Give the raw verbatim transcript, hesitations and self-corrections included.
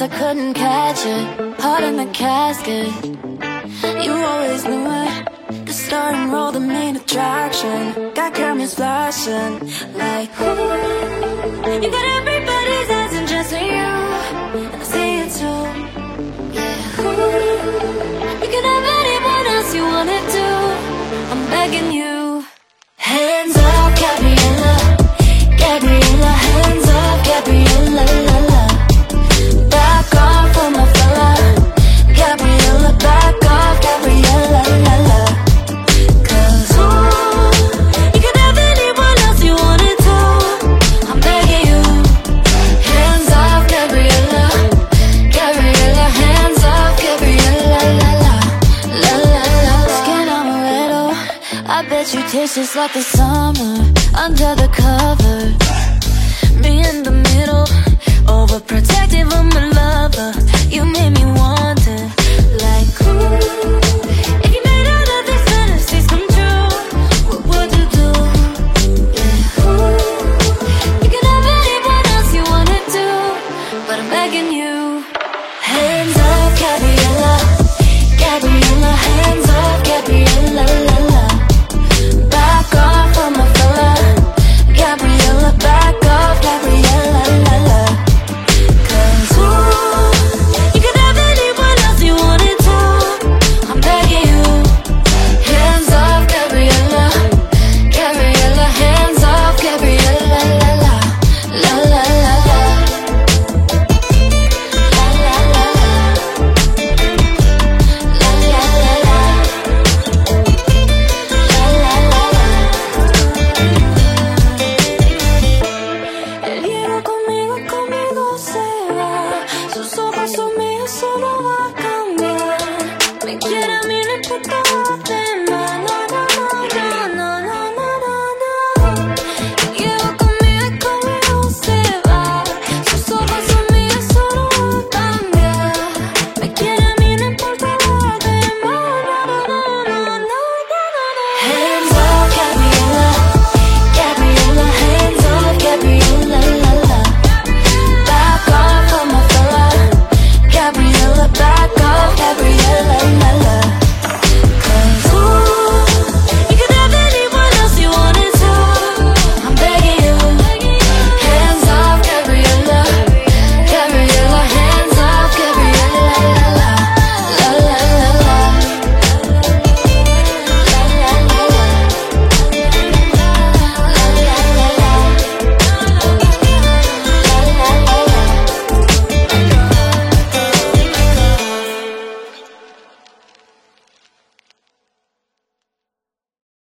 I couldn't catch it. Heart in the casket. You always knew it. The starting role, the main attraction. Got cameras flashing like, ooh. You got everybody's eyes and just you, and I see it too. Yeah, ooh. You can have anyone else you wanted to. I'm begging you. Hands up, Gabriella, Gabriella. Hands up, Gabriella, la la. Back off from my fella, Gabriella. Back off, Gabriella, la la. Cause ooh, you can have anyone else you wanted to. I'm begging you. Hands off, Gabriella, Gabriella. Hands off, Gabriella, la la, la la la. Skin amaretto, I bet you taste just like the summer under the covers. Me in the middle, overprotective of my lover. You made me wonder, like, ooh, if you made all of these fantasies come true, what would you do? Yeah, ooh, you can have anyone else you wanted to, but I'm begging you. Hands up, Gabriella, Gabriella. Hands up, Gabriella, la la. Back off from my fella, Gabriella. Back off, Gabriella, la la. Cause ooh, you can have anyone else you wanted to. I'm begging you. Hands off, Gabriella, Gabriella. Hands off, Gabriella, la la, la la la la, la la la la, la la la la, la la la la. El hielo conmigo, conmigo se va. Sus ojos son míos, solo va a cambiar. Me quiere a mí, no importa